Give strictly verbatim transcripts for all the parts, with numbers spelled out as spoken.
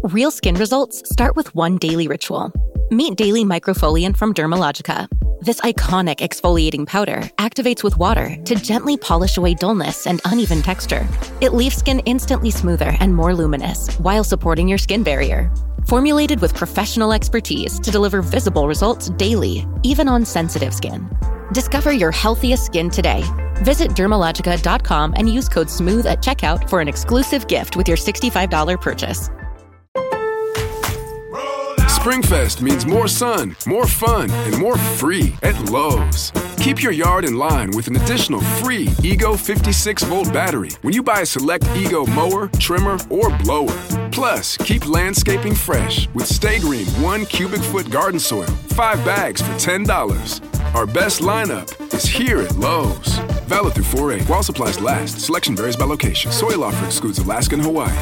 Real skin results start with one daily ritual. Meet Daily Microfoliant from Dermalogica. This iconic exfoliating powder activates with water to gently polish away dullness and uneven texture. It leaves skin instantly smoother and more luminous while supporting your skin barrier. Formulated with professional expertise to deliver visible results daily, even on sensitive skin. Discover your healthiest skin today. Visit Dermalogica dot com and use code SMOOTH at checkout for an exclusive gift with your sixty-five dollars purchase. SpringFest means more sun, more fun, and more free at Lowe's. Keep your yard in line with an additional free Ego fifty-six volt battery when you buy a select Ego mower, trimmer, or blower. Plus, keep landscaping fresh with Stay Green one cubic foot garden soil, five bags for ten dollars. Our best lineup is here at Lowe's. Valid through four eight. While supplies last, selection varies by location. Soil offer excludes Alaska and Hawaii.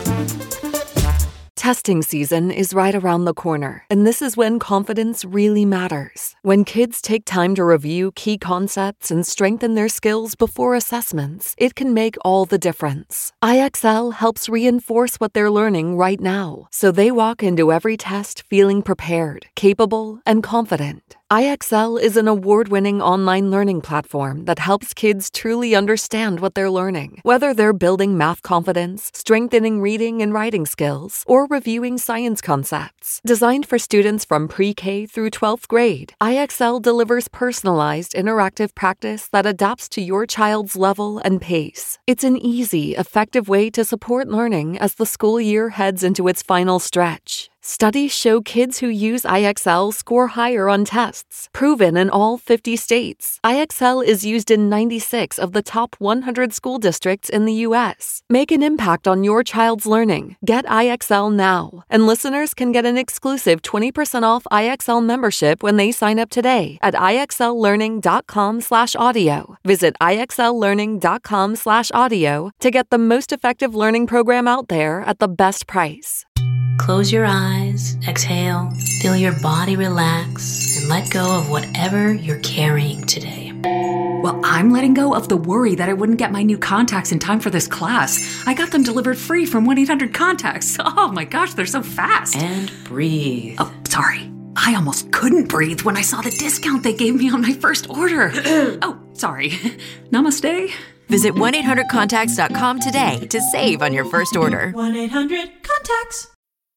Testing season is right around the corner, and this is when confidence really matters. When kids take time to review key concepts and strengthen their skills before assessments, it can make all the difference. I X L helps reinforce what they're learning right now, so they walk into every test feeling prepared, capable, and confident. I X L is an award-winning online learning platform that helps kids truly understand what they're learning. Whether they're building math confidence, strengthening reading and writing skills, or reviewing science concepts. Designed for students from pre-K through twelfth grade, I X L delivers personalized, interactive practice that adapts to your child's level and pace. It's an easy, effective way to support learning as the school year heads into its final stretch. Studies show kids who use I X L score higher on tests, proven in all fifty states. I X L is used in ninety-six of the top one hundred school districts in the U S. Make an impact on your child's learning. Get I X L now. And listeners can get an exclusive twenty percent off I X L membership when they sign up today at IXLlearning.com slash audio. Visit IXLlearning.com slash audio to get the most effective learning program out there at the best price. Close your eyes, exhale, feel your body relax, and let go of whatever you're carrying today. Well, I'm letting go of the worry that I wouldn't get my new contacts in time for this class. I got them delivered free from one eight hundred contacts. Oh my gosh, they're so fast. And breathe. Oh, sorry. I almost couldn't breathe when I saw the discount they gave me on my first order. Oh, sorry. Namaste. Visit one eight hundred contacts dot com today to save on your first order. one eight hundred contacts.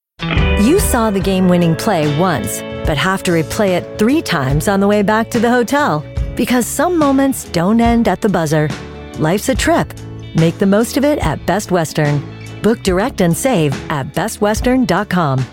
You saw the game-winning play once, but have to replay it three times on the way back to the hotel. Because some moments don't end at the buzzer. Life's a trip. Make the most of it at Best Western. Book direct and save at best western dot com.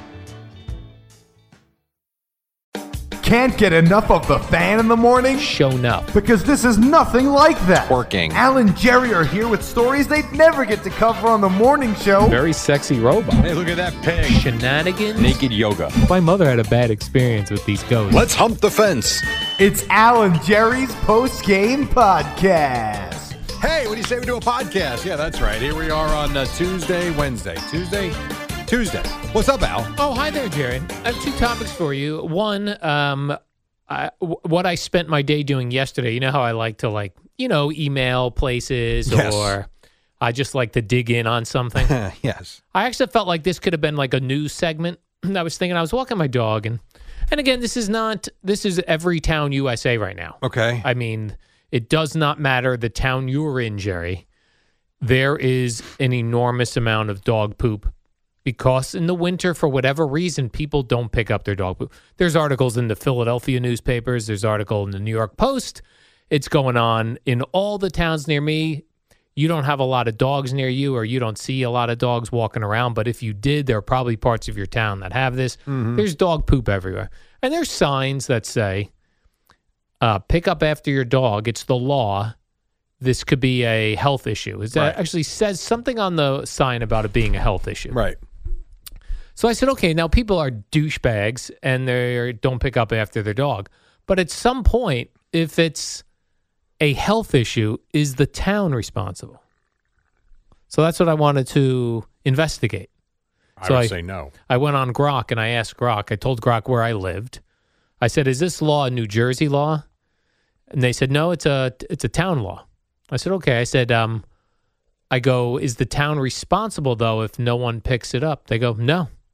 Can't get enough of the fan in the morning? Shown up. Because this is nothing like that. Working. Al and Jerry are here with stories they'd never get to cover on the morning show. Very sexy robot. Hey, look at that pig. Shenanigans. Naked yoga. My mother had a bad experience with these ghosts. Let's hump the fence. It's Al and Jerry's post-game podcast. Hey, what do you say we do a podcast? Yeah, that's right. Here we are on uh, Tuesday, Wednesday. Tuesday? Tuesday. What's up, Al? Oh, hi there, Jerry. I have two topics for you. One, um, I, w- what I spent my day doing yesterday. You know how I like to, like, you know, email places yes. or I just like to dig in on something. Yes. I actually felt like this could have been like a news segment. I was thinking, I was walking my dog, and and again, this is not, this is every town U S A right now. Okay. I mean, it does not matter the town you're in, Jerry. There is an enormous amount of dog poop. Because in the winter, for whatever reason, people don't pick up their dog poop. There's articles in the Philadelphia newspapers. There's an article in the New York Post. It's going on in all the towns near me. You don't have a lot of dogs near you, or you don't see a lot of dogs walking around. But if you did, there are probably parts of your town that have this. Mm-hmm. There's dog poop everywhere. And there's signs that say, uh, pick up after your dog. It's the law. This could be a health issue. Is that right. Actually says something on the sign about it being a health issue. Right. So I said, okay, now people are douchebags and they don't pick up after their dog. But at some point, if it's a health issue, is the town responsible? So that's what I wanted to investigate. I so would I, say no. I went on Grok and I asked Grok. I told Grok where I lived. I said, is this law a New Jersey law? And they said, no, it's a it's a town law. I said, okay. I said, um, I go, is the town responsible, though, if no one picks it up? They go, no.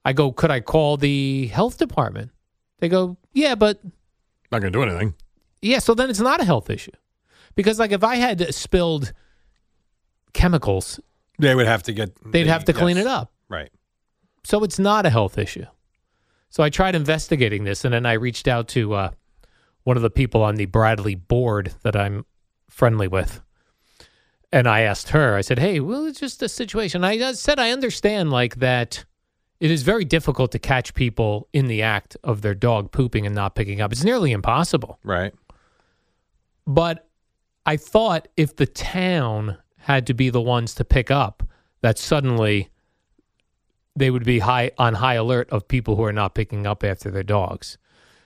I go, could I call the health department? They go, yeah, but not going to do anything. Yeah, so then it's not a health issue. Because, like, if I had spilled chemicals, they would have to get. They'd the, have to clean yes. it up. Right. So it's not a health issue. So I tried investigating this, and then I reached out to uh, one of the people on the Bradley board that I'm friendly with. And I asked her, I said, hey, well, it's just a situation. I said, I understand, like, that it is very difficult to catch people in the act of their dog pooping and not picking up. It's nearly impossible. Right. But I thought if the town had to be the ones to pick up, that suddenly they would be high on high alert of people who are not picking up after their dogs.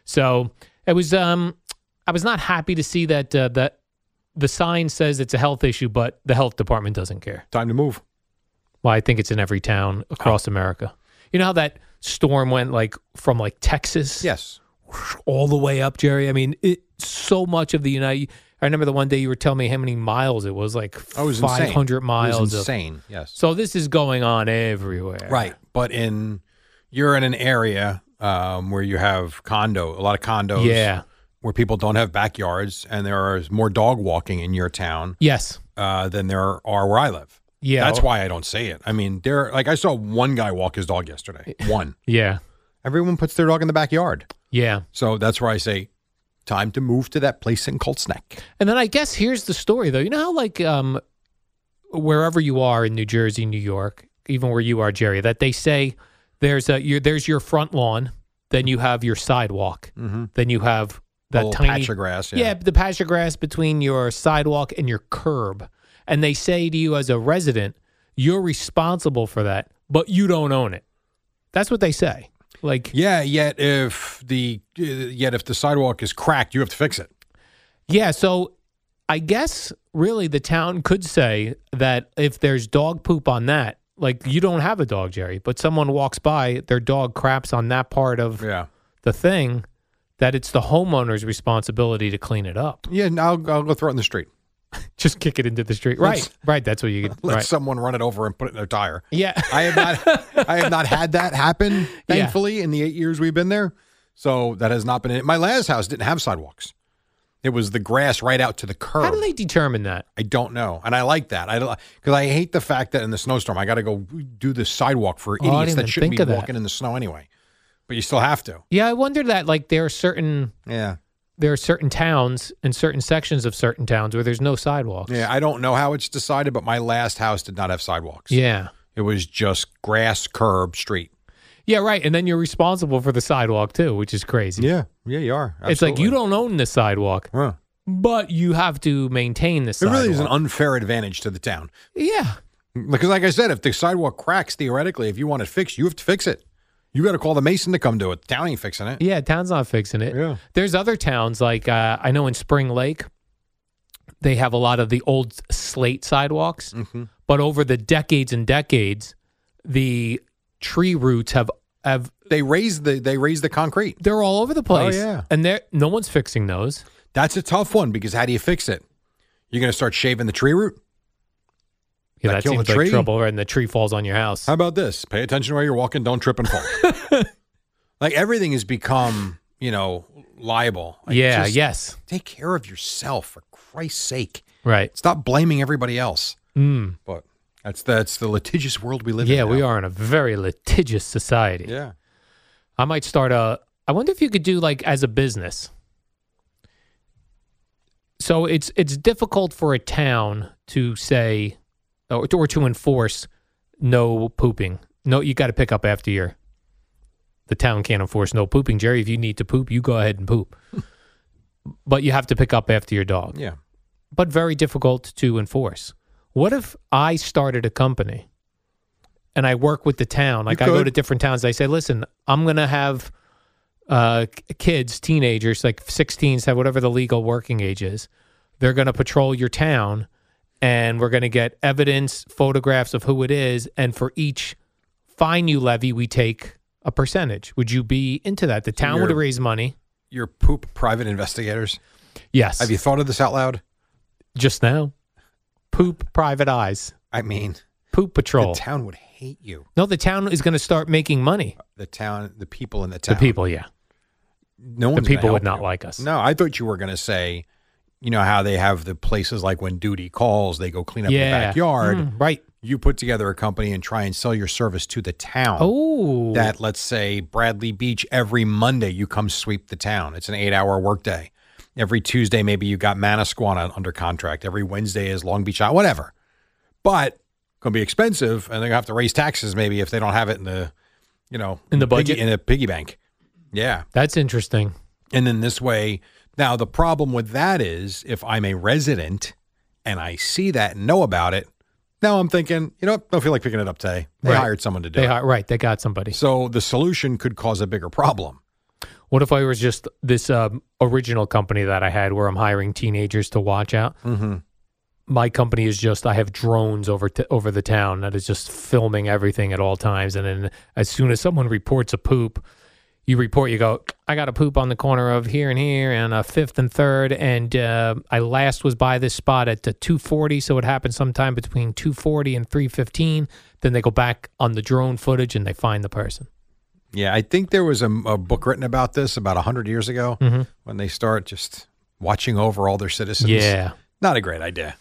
So it was. Um, I was not happy to see that uh, that the sign says it's a health issue, but the health department doesn't care. Time to move. Well, I think it's in every town across oh. America. You know how that storm went like from like Texas, yes, all the way up, Jerry. I mean, it, so much of the United. I remember the one day you were telling me how many miles it was, like oh, it was five hundred miles. It was insane, of, yes. So this is going on everywhere. Right. But in you're in an area um, where you have condo, a lot of condos. Yeah. Where people don't have backyards, and there is more dog walking in your town. Yes. Uh, than there are where I live. Yeah. That's why I don't say it. I mean, there. Like I saw one guy walk his dog yesterday. One. Yeah. Everyone puts their dog in the backyard. Yeah. So that's where I say, time to move to that place in Colts Neck. And then I guess here's the story, though. You know how, like, um, wherever you are in New Jersey, New York, even where you are, Jerry, that they say there's a your, there's your front lawn, then you have your sidewalk, mm-hmm. then you have that a tiny patch of grass. Yeah. yeah, the patch of grass between your sidewalk and your curb. And they say to you as a resident, you're responsible for that, but you don't own it. That's what they say. Like, yeah, yet if the uh, yet if the sidewalk is cracked, you have to fix it. Yeah, so I guess really the town could say that if there's dog poop on that, like you don't have a dog, Jerry, but someone walks by, their dog craps on that part of yeah. the thing, that it's the homeowner's responsibility to clean it up. Yeah, I'll, I'll go throw it in the street. Just kick it into the street. Right, Let's, right. That's what you get. Let right. someone run it over and put it in their tire. Yeah. I have not I have not had that happen, thankfully, yeah. in the eight years we've been there. So that has not been it. My last house didn't have sidewalks. It was the grass right out to the curb. How do they determine that? I don't know. And I like that. I because I hate the fact that in the snowstorm I got to go do the sidewalk for idiots oh, I didn't that even shouldn't think be of walking that. in the snow anyway. But you still have to. Yeah, I wonder that like there are certain Yeah. There are certain towns and certain sections of certain towns where there's no sidewalks. Yeah, I don't know how it's decided, but my last house did not have sidewalks. Yeah. It was just grass, curb, street. Yeah, right. And then you're responsible for the sidewalk too, which is crazy. Yeah. Yeah, you are. Absolutely. It's like you don't own the sidewalk, huh. but you have to maintain the sidewalk. It really is an unfair advantage to the town. Yeah. Because like I said, if the sidewalk cracks, theoretically, if you want it fixed, you have to fix it. You got to call the mason to come do it. The town ain't fixing it. Yeah, town's not fixing it. Yeah. There's other towns like uh, I know in Spring Lake, they have a lot of the old slate sidewalks, mm-hmm. but over the decades and decades, the tree roots have have they raise the they raise the concrete. They're all over the place. Oh yeah, and there no one's fixing those. That's a tough one because how do you fix it? You're going to start shaving the tree root. Yeah, that that seems like trouble, and the tree falls on your house. How about this? Pay attention while you're walking. Don't trip and fall. Like everything has become, you know, liable. Like yeah, yes. Take care of yourself, for Christ's sake. Right. Stop blaming everybody else. Mm. But that's that's the litigious world we live yeah, in. Yeah, we now. are in a very litigious society. Yeah. I might start a. I wonder if you could do like as a business. So it's it's difficult for a town to say. Or, or to enforce no pooping. No, you got to pick up after your. The town can't enforce no pooping, Jerry. If you need to poop, you go ahead and poop. But you have to pick up after your dog. Yeah. But very difficult to enforce. What if I started a company and I work with the town? Like I go to different towns. I say, listen, I'm going to have uh, kids, teenagers, like sixteens, have whatever the legal working age is. They're going to patrol your town. And we're going to get evidence, photographs of who it is. And for each fine you levy, we take a percentage. Would you be into that? The town would raise money. Your poop private investigators? Yes. Have you thought of this out loud? Just now. Poop private eyes. I mean. Poop patrol. The town would hate you. No, the town is going to start making money. the town, the people in the town. The people, yeah. No the one's people gonna would help not you. like us. No, I thought you were going to say, you know, how they have the places like when duty calls, they go clean up Yeah. the backyard. Mm, right. You put together a company and try and sell your service to the town. Oh. That, let's say, Bradley Beach, every Monday you come sweep the town. It's an eight-hour workday. Every Tuesday, maybe you got Manasquan under contract. Every Wednesday is Long Beach, whatever. But going to be expensive, and they're going to have to raise taxes maybe if they don't have it in the, you know, In the piggy- budget? in a piggy bank. Yeah. That's interesting. And then this way, now the problem with that is if I'm a resident and I see that and know about it, now I'm thinking, you know what, don't feel like picking it up today. They Right. hired someone to do They it. hi- right. They got somebody. So the solution could cause a bigger problem. What if I was just this um, original company that I had where I'm hiring teenagers to watch out? Mm-hmm. My company is just, I have drones over t- over the town that is just filming everything at all times. And then as soon as someone reports a poop, you report, you go, I got a poop on the corner of here and here and a fifth and third. And uh, I last was by this spot at uh, two forty. So it happened sometime between two forty and three fifteen. Then they go back on the drone footage and they find the person. Yeah, I think there was a, a book written about this about one hundred years ago Mm-hmm. when they start just watching over all their citizens. Yeah. Not a great idea.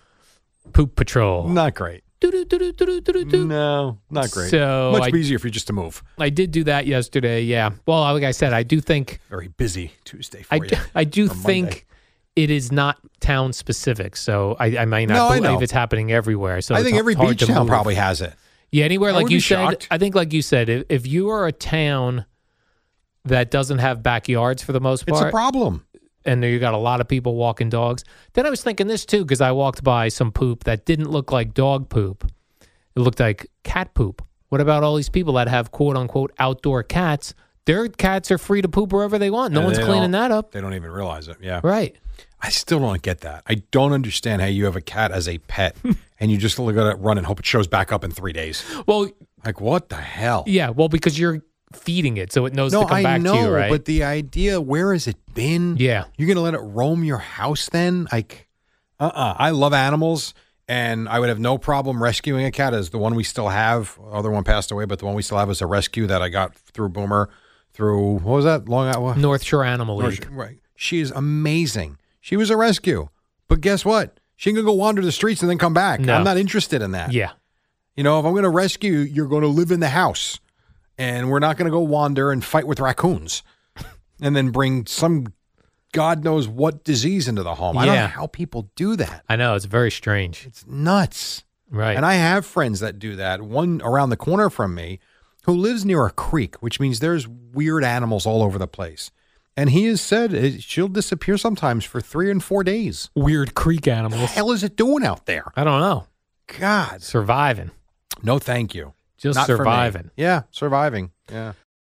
Poop patrol. Not great. Do-do-do-do-do-do-do. No, not great. So Much I- easier for you just to move. I did do that yesterday. Yeah. Well, like I said, I do think Very busy Tuesday for I you. do, I do or Monday. think it is not town specific. So I, I might No, not I believe know. it's happening everywhere. So I it's think h- every hard beach to town move. probably has it. Yeah, anywhere I like would you be said. shocked. I think, like you said, if, if you are a town that doesn't have backyards for the most It's part, a problem. and you got a lot of people walking dogs. Then I was thinking this too because I walked by some poop that didn't look like dog poop. It looked like cat poop. What about all these people that have quote unquote outdoor cats? Their cats are free to poop wherever they want. No And one's they cleaning don't- that up. They don't even realize it. Yeah. Right. I still don't get that. I don't understand how you have a cat as a pet and you just look at it run and hope it shows back up in three days. Well, Like, what the hell? yeah. Well, because you're feeding it, so it knows No, to come I back know, to you, right? but the idea, where has it been? Yeah. You're going to let it roam your house then? Like, uh-uh. I love animals, and I would have no problem rescuing a cat as the one we still have. Other one passed away, but the one we still have is a rescue that I got through Boomer, through, what was that? Long Out? North Shore Animal North League. Shore, right. She is amazing. She was a rescue. But guess what? She ain't going to go wander the streets and then come back. No. I'm not interested in that. Yeah. You know, if I'm going to rescue you, you're going to live in the house. And we're not going to go wander and fight with raccoons and then bring some God knows what disease into the home. I don't know Yeah. how people do that. I know. It's very strange. It's nuts. Right. And I have friends that do that. One around the corner from me who lives near a creek, which means there's weird animals all over the place. And he has said it, she'll disappear sometimes for three and four days. Weird creek What the animals. hell is it doing out there? I don't know. God. Surviving. No, thank you. Just Not for me. surviving. Yeah, surviving. Yeah.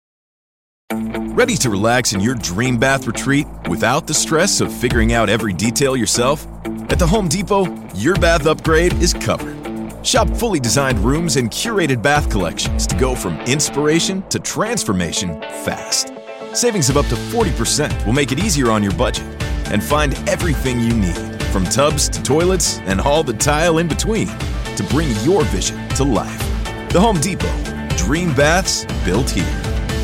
Ready to relax in your dream bath retreat without the stress of figuring out every detail yourself? At the Home Depot, your bath upgrade is covered. Shop fully designed rooms and curated bath collections to go from inspiration to transformation fast. Savings of up to forty percent will make it easier on your budget. And find everything you need, from tubs to toilets and all the tile in between, to bring your vision to life. The Home Depot. Dream baths built here.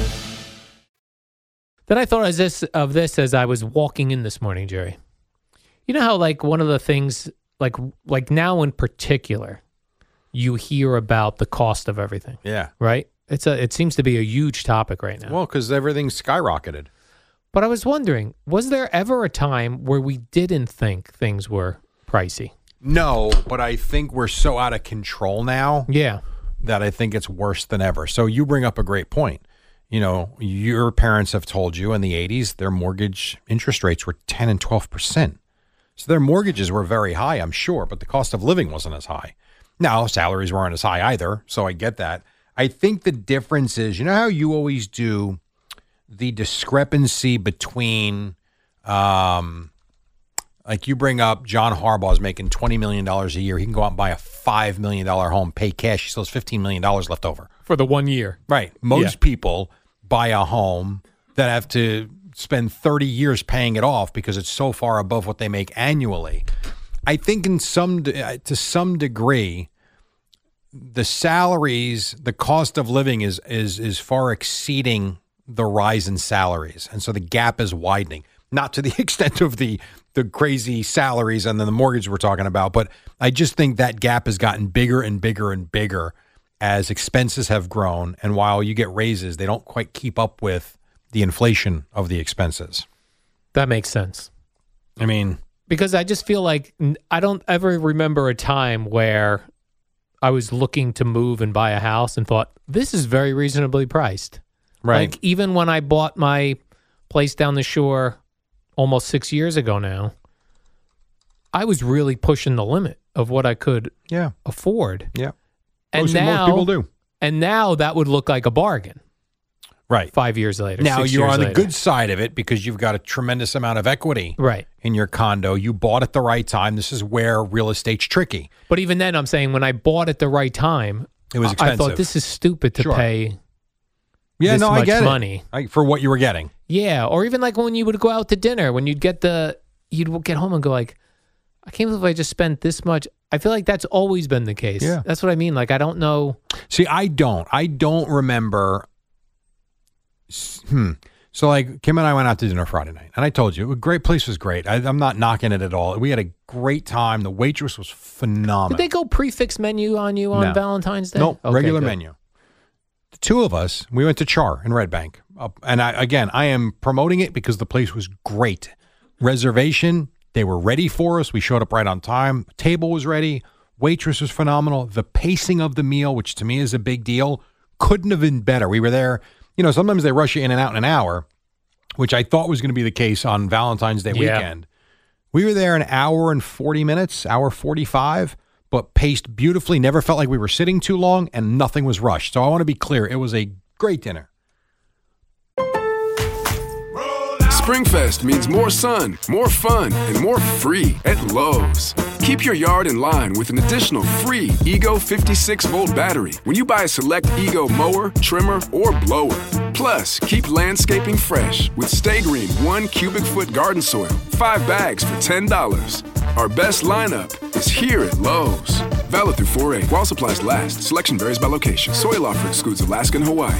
Then I thought as this, of this as I was walking in this morning, Jerry. You know how like one of the things, like like now in particular, you hear about the cost of everything, Yeah. right? It's a it seems to be a huge topic right now. Well, because everything's skyrocketed. But I was wondering, was there ever a time where we didn't think things were pricey? No, but I think we're so out of control now Yeah. that I think it's worse than ever. So you bring up a great point. You know, your parents have told you in the eighties their mortgage interest rates were ten and twelve percent. So their mortgages were very high, I'm sure, but the cost of living wasn't as high. Now, salaries weren't as high either, so I get that. I think the difference is, you know how you always do the discrepancy between, um, like you bring up John Harbaugh's making twenty million dollars a year. He can go out and buy a five million dollars home, pay cash. He still has fifteen million dollars left over. For the one year. Right. Most Yeah. people buy a home that have to spend thirty years paying it off because it's so far above what they make annually. I think in some de- to some degree, the salaries, the cost of living is is is far exceeding the rise in salaries, and so the gap is widening. Not to the extent of the the crazy salaries and then the mortgage we're talking about, but I just think that gap has gotten bigger and bigger and bigger as expenses have grown. And while you get raises, they don't quite keep up with the inflation of the expenses. That makes sense. I mean, because I just feel like I don't ever remember a time where I was looking to move and buy a house and thought, this is very reasonably priced. Right. Like even when I bought my place down the shore almost six years ago now, I was really pushing the limit of what I could yeah. afford. Yeah. And most, now, most people do. And now that would look like a bargain. Right. Five years later. Now six you're years on the later. good side of it because you've got a tremendous amount of equity right. in your condo. You bought at the right time. This is where real estate's tricky. But even then, I'm saying when I bought at the right time, it was expensive. I thought this is stupid to sure. pay yeah, this no, much I get money. It. I, for what you were getting. Yeah. Or even like when you would go out to dinner, when you'd get the, you'd get home and go like, I can't believe I just spent this much. I feel like that's always been the case. Yeah. That's what I mean. Like, I don't know. See, I don't. I don't remember. Hmm. So, like, Kim and I went out to dinner Friday night, and I told you, a great place was great. I, I'm not knocking it at all. We had a great time. The waitress was phenomenal. Did they go prefix menu on you on No. Valentine's Day? Nope, Okay, regular good. menu. The two of us, we went to Char in Red Bank. Uh, and I, again, I am promoting it because the place was great. Reservation, they were ready for us. We showed up right on time. Table was ready. Waitress was phenomenal. The pacing of the meal, which to me is a big deal, couldn't have been better. We were there. You know, sometimes they rush you in and out in an hour, which I thought was going to be the case on Valentine's Day Yeah. weekend. We were there an hour and forty minutes, hour forty-five, but paced beautifully. Never felt like we were sitting too long, and nothing was rushed. So I want to be clear. It was a great dinner. Springfest means more sun, more fun, and more free at Lowe's. Keep your yard in line with an additional free Ego fifty-six volt battery when you buy a select Ego mower, trimmer, or blower. Plus, keep landscaping fresh with Stay Green one cubic foot garden soil, five bags for ten dollars. Our best lineup is here at Lowe's. Valid through four eight while supplies last. Selection varies by location. Soil offer excludes Alaska and Hawaii.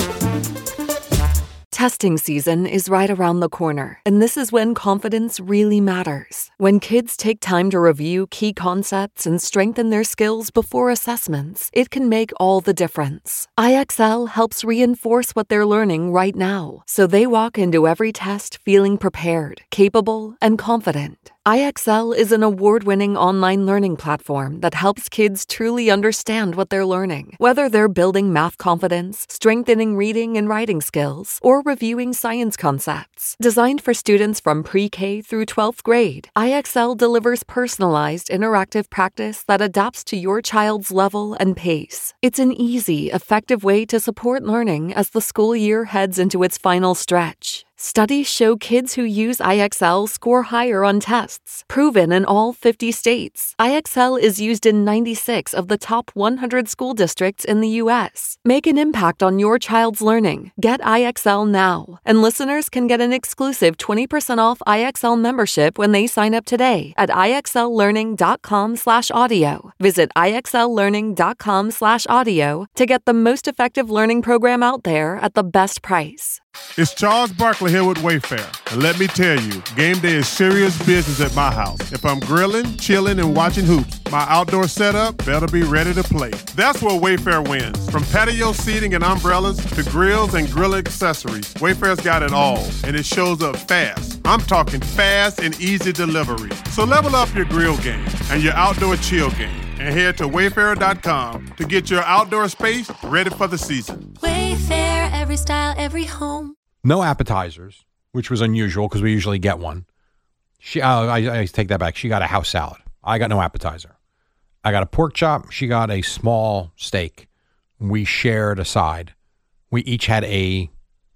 Testing season is right around the corner, and this is when confidence really matters. When kids take time to review key concepts and strengthen their skills before assessments, it can make all the difference. I X L helps reinforce what they're learning right now, so they walk into every test feeling prepared, capable, and confident. I X L is an award-winning online learning platform that helps kids truly understand what they're learning. Whether they're building math confidence, strengthening reading and writing skills, or reviewing science concepts. Designed for students from pre-K through twelfth grade, I X L delivers personalized, interactive practice that adapts to your child's level and pace. It's an easy, effective way to support learning as the school year heads into its final stretch. Studies show kids who use I X L score higher on tests, proven in all fifty states. I X L is used in ninety-six of the top one hundred school districts in the U S. Make an impact on your child's learning. Get I X L now. And listeners can get an exclusive twenty percent off I X L membership when they sign up today at IXLlearning.com slash audio. Visit IXLlearning.com slash audio to get the most effective learning program out there at the best price. It's Charles Barkley here with Wayfair. And let me tell you, game day is serious business at my house. If I'm grilling, chilling, and watching hoops, my outdoor setup better be ready to play. That's where Wayfair wins. From patio seating and umbrellas to grills and grill accessories, Wayfair's got it all, and it shows up fast. I'm talking fast and easy delivery. So level up your grill game and your outdoor chill game, and head to wayfair dot com to get your outdoor space ready for the season. Wayfair, every style, every home. No appetizers, which was unusual because we usually get one. She, uh, I, I take that back. She got a house salad. I got no appetizer. I got a pork chop. She got a small steak. We shared a side. We each had a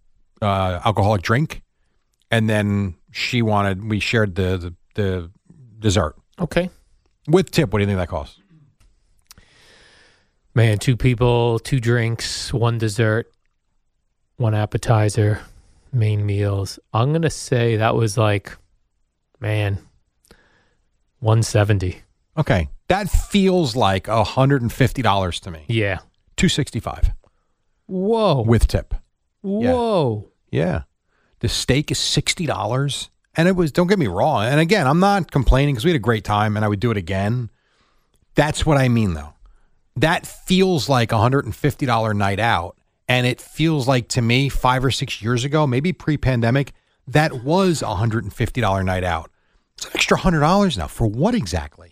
uh, alcoholic drink, and then she wanted. We shared the the, the dessert. Okay. With tip, what do you think that costs? Man, two people, two drinks, one dessert, one appetizer, main meals. I'm going to say that was like, man, one seventy. Okay. That feels like one hundred fifty dollars to me. Yeah. two hundred sixty-five dollars. Whoa. With tip. Whoa. Yeah. yeah. The steak is sixty dollars. And it was, don't get me wrong. And again, I'm not complaining because we had a great time and I would do it again. That's what I mean, though. That feels like a one hundred fifty dollars night out. And it feels like to me, five or six years ago, maybe pre-pandemic, that was a one hundred fifty dollars night out. It's an extra one hundred dollars now. For what exactly?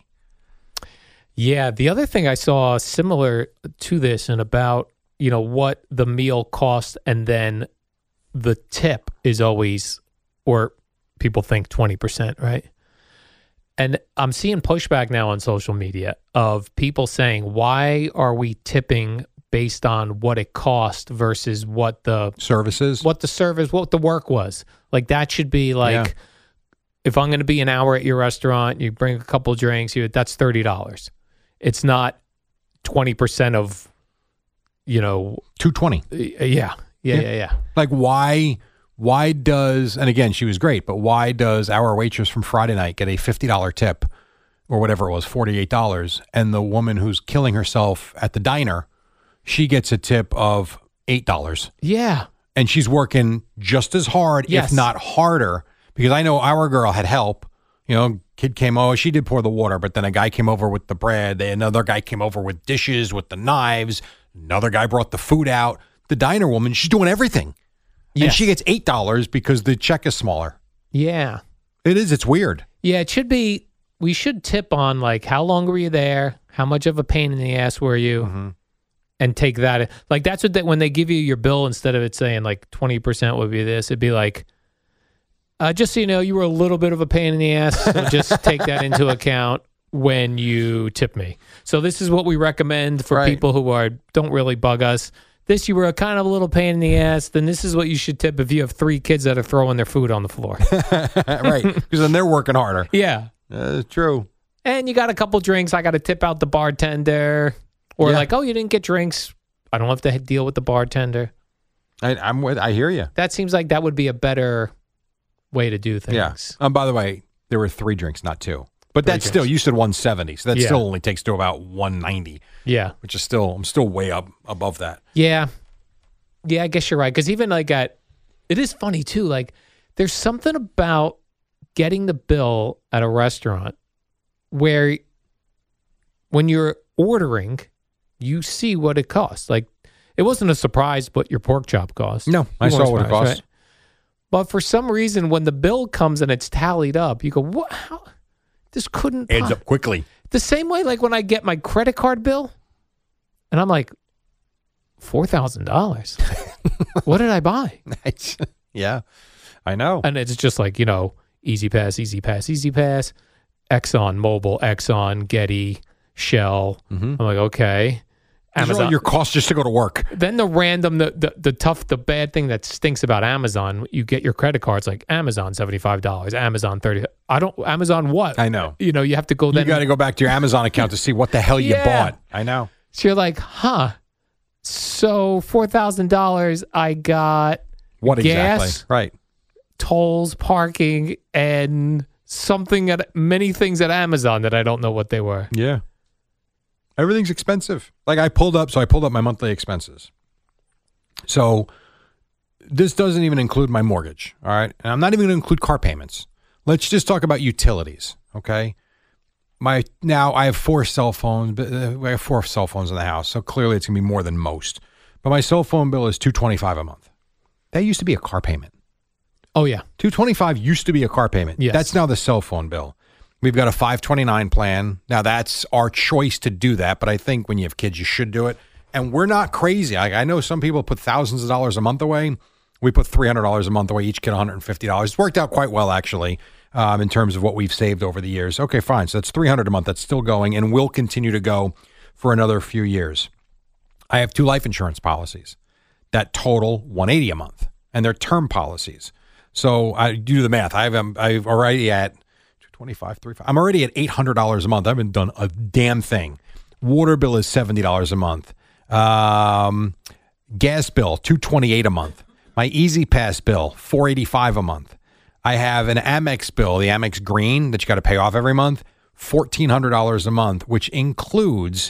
Yeah. The other thing I saw similar to this and about, you know, what the meal cost and then the tip is always, or people think twenty percent, right? And I'm seeing pushback now on social media of people saying, why are we tipping based on what it cost versus what the services, what the service, what the work was? Like that should be like, yeah. if I'm going to be an hour at your restaurant, you bring a couple drinks, you that's thirty dollars. It's not twenty percent of, you know, two twenty. Yeah. Yeah. Yeah. Yeah. yeah. Like why, why does, and again, she was great, but why does our waitress from Friday night get a fifty dollars tip or whatever it was, forty-eight dollars, and the woman who's killing herself at the diner, she gets a tip of eight dollars? Yeah. And she's working just as hard, yes. if not harder, because I know our girl had help. You know, kid came over, she did pour the water, but then a guy came over with the bread. Another guy came over with dishes, with the knives. Another guy brought the food out. The diner woman, she's doing everything. Yes. And she gets eight dollars because the check is smaller. Yeah. It is. It's weird. Yeah, it should be, we should tip on like, how long were you there? How much of a pain in the ass were you? Mm-hmm. And take that. Like, that's what they, when they give you your bill, instead of it saying like twenty percent would be this, it'd be like, uh, just so you know, you were a little bit of a pain in the ass. So just take that into account when you tip me. So this is what we recommend for right. people who are don't really bug us. This, you were a kind of a little pain in the ass, then this is what you should tip if you have three kids that are throwing their food on the floor. Right, because then they're working harder. Yeah. Uh, true. And you got a couple drinks. I got to tip out the bartender. Or yeah. like, oh, you didn't get drinks. I don't have to deal with the bartender. I, I'm with, I hear you. That seems like that would be a better way to do things. Yeah. Um, by the way, there were three drinks, not two. But Three that's drinks. still, you said one seventy, so that Yeah. still only takes to about one ninety. Yeah. Which is still, I'm still way up above that. Yeah. Yeah, I guess you're right. Because even like at, it is funny too. Like there's something about getting the bill at a restaurant where when you're ordering, you see what it costs. Like it wasn't a surprise what your pork chop cost. No, You I saw weren't what it surprised, cost. right? But for some reason, when the bill comes and it's tallied up, you go, what? How? This couldn't Adds po-" up quickly. The same way, like when I get my credit card bill, and I'm like, four thousand dollars. What did I buy? Yeah, I know. And it's just like, you know, Easy Pass, Easy Pass, Easy Pass, Exxon Mobil, Exxon, Getty, Shell. Mm-hmm. I'm like, okay. These are all Amazon. your costs just to go to work. Then the random, the, the the tough, the bad thing that stinks about Amazon, you get your credit cards like Amazon seventy-five dollars, Amazon thirty dollars. I don't, Amazon what? I know. You know, you have to go then. You got to go back to your Amazon account to see what the hell you Yeah. bought. I know. So you're like, huh. So four thousand dollars, I got What gas, exactly? Right. tolls, parking, and something at many things at Amazon that I don't know what they were. Yeah. Everything's expensive. Like I pulled up, so I pulled up my monthly expenses. So this doesn't even include my mortgage, all right? And I'm not even going to include car payments. Let's just talk about utilities, okay? My now I have four cell phones. But uh, I have four cell phones in the house, so clearly it's going to be more than most. But my cell phone bill is two hundred twenty-five dollars a month. That used to be a car payment. Oh yeah, two hundred twenty-five dollars used to be a car payment. Yes. That's now the cell phone bill. We've got a five twenty-nine plan. Now, that's our choice to do that, but I think when you have kids, you should do it. And we're not crazy. I, I know some people put thousands of dollars a month away. We put three hundred dollars a month away, each kid one hundred fifty dollars. It's worked out quite well, actually, um, in terms of what we've saved over the years. Okay, fine. So that's three hundred dollars a month. That's still going and will continue to go for another few years. I have two life insurance policies that total one hundred eighty dollars a month, and they're term policies. So I do the math. I have, I'm I've already at twenty-five, thirty-five. I'm already at eight hundred dollars a month. I haven't done a damn thing. Water bill is seventy dollars a month. Um, gas bill, two hundred twenty-eight dollars a month. My Easy Pass bill, four hundred eighty-five dollars a month. I have an Amex bill, the Amex Green that you got to pay off every month, fourteen hundred dollars a month, which includes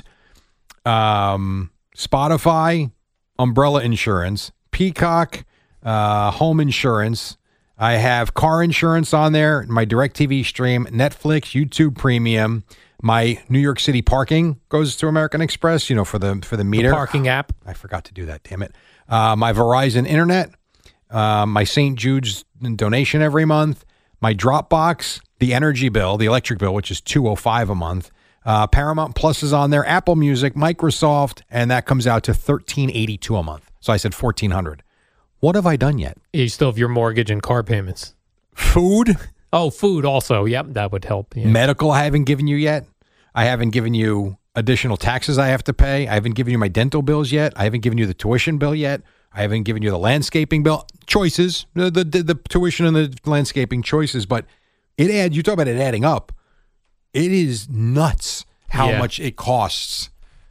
um, Spotify, umbrella insurance, Peacock, uh, home insurance. I have car insurance on there, my DirecTV stream, Netflix, YouTube Premium. My New York City parking goes to American Express, you know, for the for the meter. The parking app. I forgot to do that, damn it. Uh, my Verizon Internet, uh, my Saint Jude's donation every month, my Dropbox, the energy bill, the electric bill, which is two hundred five dollars a month. Uh, Paramount Plus is on there, Apple Music, Microsoft, and that comes out to thirteen eighty-two a month. So I said fourteen hundred. What have I done yet? You still have your mortgage and car payments. Food? Oh, food also. Yep, that would help. Yeah. Medical I haven't given you yet. I haven't given you additional taxes I have to pay. I haven't given you my dental bills yet. I haven't given you the tuition bill yet. I haven't given you the landscaping bill. Choices, the the, the, the tuition and the landscaping choices, but it adds, you talk about it adding up. It is nuts how Yeah. much it costs.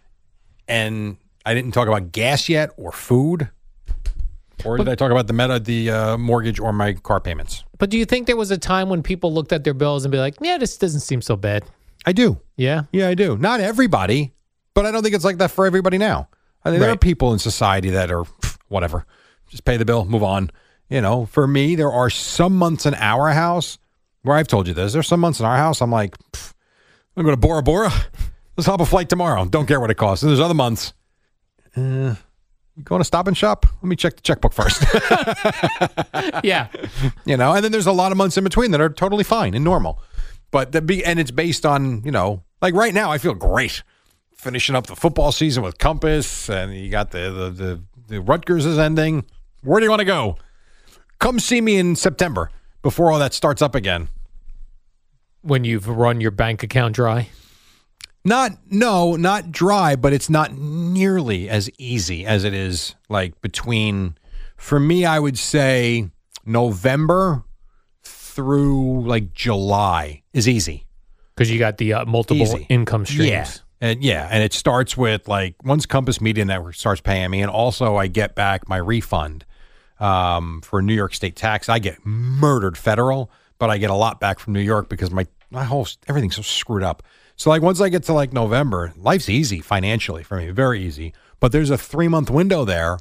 And I didn't talk about gas yet or food. Or did I talk about the meta, the uh, mortgage or my car payments? But do you think there was a time when people looked at their bills and be like, yeah, this doesn't seem so bad? I do. Yeah? Yeah, I do. Not everybody, but I don't think it's like that for everybody now. I think there are Right. people in society that are pff, whatever. Just pay the bill, move on. You know, for me, there are some months in our house where I've told you this. There's some months in our house I'm like, pff, I'm going to Bora Bora. Let's hop a flight tomorrow. Don't care what it costs. And there's other months. Uh, you going to Stop and Shop? Let me check the checkbook first. Yeah. You know, and then there's a lot of months in between that are totally fine and normal. But the be and it's based on, you know, like right now I feel great finishing up the football season with Compass, and you got the the the, the Rutgers is ending. Where do you want to go? Come see me in September before all that starts up again. When you've run your bank account dry? Not no, not dry, but it's not nearly as easy as it is like between, for me, I would say November through like July is easy. Because you got the uh, multiple Easy. income streams. Yeah. And yeah, and it starts with like once Compass Media Network starts paying me, and also I get back my refund um, for New York State tax. I get murdered federal, but I get a lot back from New York because my my whole everything's so screwed up. So like once I get to like November, life's easy financially for me, very easy. But there's a three month window there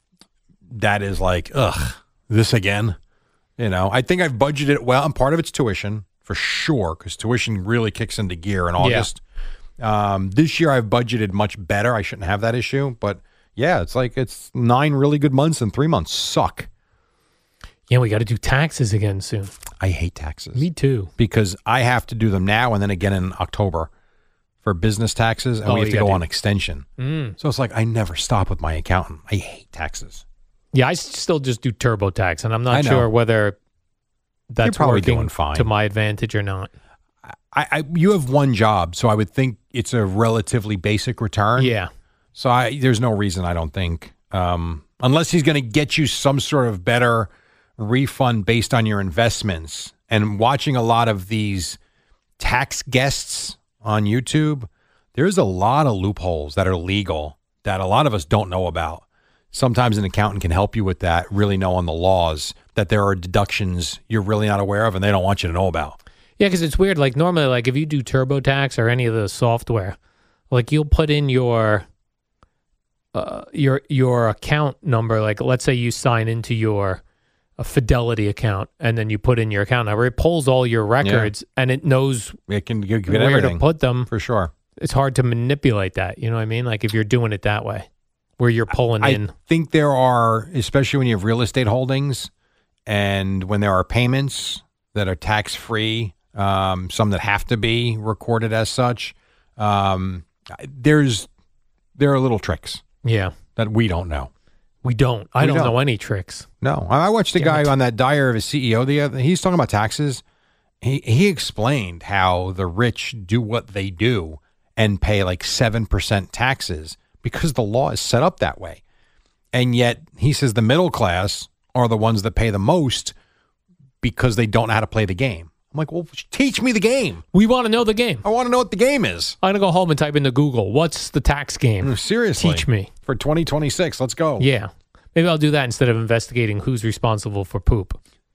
that is like, ugh, this again. You know, I think I've budgeted well, and part of it's tuition for sure, because tuition really kicks into gear in August. Yeah. Um, this year I've budgeted much better. I shouldn't have that issue, but yeah, it's like it's nine really good months and three months suck. Yeah, we got to do taxes again soon. I hate taxes. Me too. Because I have to do them now and then again in October for business taxes, and Oh, we have you to go gotta on do- extension. Mm. So it's like I never stop with my accountant. I hate taxes. Yeah, I s- still just do TurboTax, and I'm not I know. sure whether that's probably working doing fine. to my advantage or not. I, I you have one job, so I would think it's a relatively basic return. Yeah. So I there's no reason I don't think, um, unless he's going to get you some sort of better refund based on your investments. And watching a lot of these tax guests on YouTube, there's a lot of loopholes that are legal that a lot of us don't know about. Sometimes an accountant can help you with that, really knowing the laws, that there are deductions you're really not aware of and they don't want you to know about. Yeah, because it's weird. Like normally, like if you do TurboTax or any of the software, like you'll put in your uh, your your account number. Like let's say you sign into your a Fidelity account, and then you put in your account number. It pulls all your records, and it knows It can give you where everything to put them. for sure. It's hard to manipulate that. You know what I mean? Like if you're doing it that way, where you're pulling I in. think there are, especially when you have real estate holdings and when there are payments that are tax free, um, some that have to be recorded as such. Um, there's there are little tricks Yeah, that we don't know. we don't. I We don't, don't. know any tricks. No, I I watched a Damn guy it. on that Dyer of a C E O the other. He's talking about taxes. He he explained how the rich do what they do and pay like seven percent taxes because the law is set up that way. And yet he says the middle class are the ones that pay the most because they don't know how to play the game. I'm like, well, teach me the game. We want to know the game. I want to know what the game is. I'm gonna go home and type into Google, "What's the tax game?" Seriously. Teach me. For twenty twenty-six, let's go. Yeah, maybe I'll do that instead of investigating who's responsible for poop.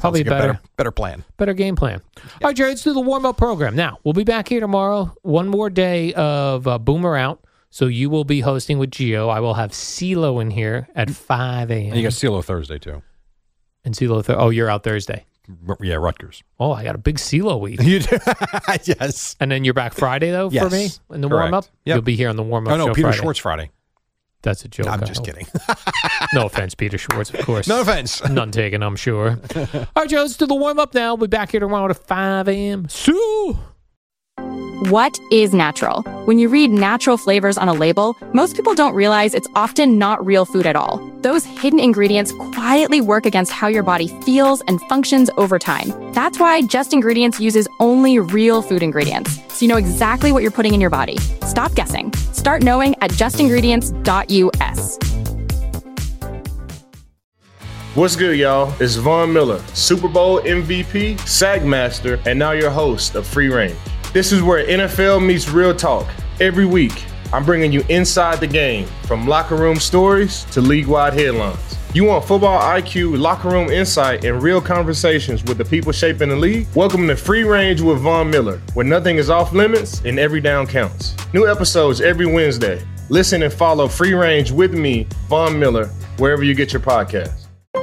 Probably like a better, better, better plan. better game plan. Yes. All right, Jerry, let's do the warm-up program. Now, we'll be back here tomorrow. One more day of uh, Boomer Out. So you will be hosting with Gio. I will have CeeLo in here at five a.m. And you got CeeLo Thursday, too. And CeeLo, th- oh, you're out Thursday. Yeah, Rutgers. Oh, I got a big CeeLo week. You do? Yes. And then you're back Friday, though, yes. for me? In the Correct. warm-up? Yep. You'll be here on the warm-up Oh, no, show Peter Friday. Schwartz Friday. That's a joke. I'm I just hope. kidding. No offense, Peter Schwartz, of course. No offense. None taken, I'm sure. All right, Joe, let's do the warm-up now. We'll be back here tomorrow at five a.m. Sue! What is natural? When you read natural flavors on a label, most people don't realize it's often not real food at all. Those hidden ingredients quietly work against how your body feels and functions over time. That's why Just Ingredients uses only real food ingredients, so you know exactly what you're putting in your body. Stop guessing. Start knowing at just ingredients dot u s. What's good, y'all? It's Von Miller, Super Bowl M V P, Sack Master, and now your host of Free Range. This is where N F L meets real talk. Every week, I'm bringing you inside the game, from locker room stories to league-wide headlines. You want football I Q, locker room insight, and real conversations with the people shaping the league? Welcome to Free Range with Von Miller, where nothing is off limits and every down counts. New episodes every Wednesday. Listen and follow Free Range with me, Von Miller, wherever you get your podcasts.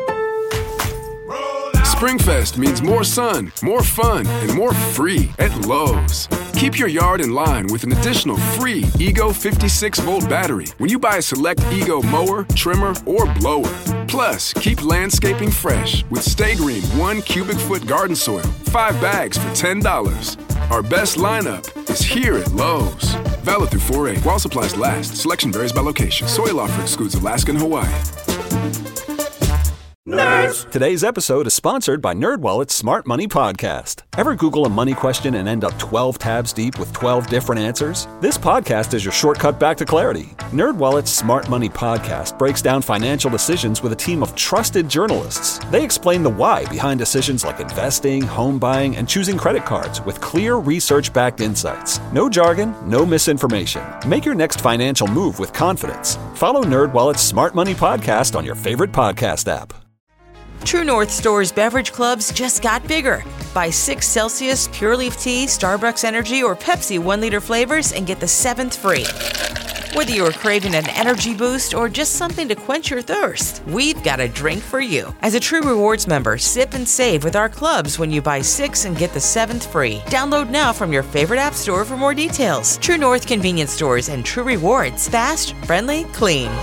SpringFest means more sun, more fun, and more free at Lowe's. Keep your yard in line with an additional free Ego fifty-six volt battery when you buy a select Ego mower, trimmer, or blower. Plus, keep landscaping fresh with Stay Green one cubic foot garden soil, five bags for ten dollars. Our best lineup is here at Lowe's. Valid through four eight while supplies last. Selection varies by location. Soil offer excludes Alaska and Hawaii. Nerds! Today's episode is sponsored by NerdWallet's Smart Money Podcast. Ever Google a money question and end up twelve tabs deep with twelve different answers? This podcast is your shortcut back to clarity. NerdWallet's Smart Money Podcast breaks down financial decisions with a team of trusted journalists. They explain the why behind decisions like investing, home buying, and choosing credit cards with clear research-backed insights. No jargon, no misinformation. Make your next financial move with confidence. Follow NerdWallet's Smart Money Podcast on your favorite podcast app. True North Store's beverage clubs just got bigger. Buy six Celsius, Pure Leaf Tea, Starbucks Energy, or Pepsi one-liter flavors and get the seventh free. Whether you're craving an energy boost or just something to quench your thirst, we've got a drink for you. As a True Rewards member, sip and save with our clubs when you buy six and get the seventh free. Download now from your favorite app store for more details. True North Convenience Stores and True Rewards. Fast, friendly, clean.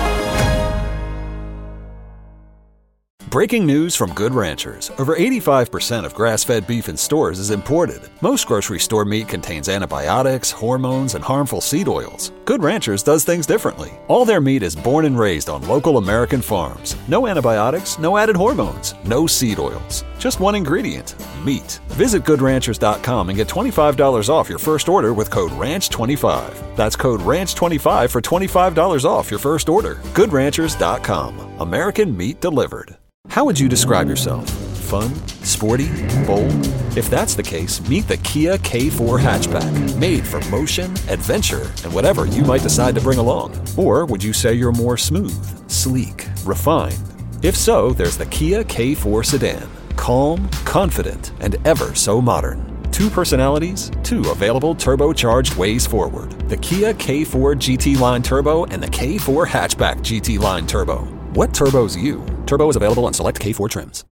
Breaking news from Good Ranchers. Over eighty-five percent of grass-fed beef in stores is imported. Most grocery store meat contains antibiotics, hormones, and harmful seed oils. Good Ranchers does things differently. All their meat is born and raised on local American farms. No antibiotics, no added hormones, no seed oils. Just one ingredient, meat. Visit good ranchers dot com and get twenty-five dollars off your first order with code ranch twenty-five. That's code ranch twenty-five for twenty-five dollars off your first order. good ranchers dot com. American meat delivered. How would you describe yourself? Fun? Sporty? Bold? If that's the case, meet the Kia K four hatchback. Made for motion, adventure, and whatever you might decide to bring along. Or would you say you're more smooth, sleek, refined? If so, there's the Kia K four sedan. Calm, confident, and ever so modern. Two personalities, two available turbocharged ways forward. The Kia K four G T Line Turbo and the K four Hatchback G T Line Turbo. What turbo's you? Turbo is available on select K four trims.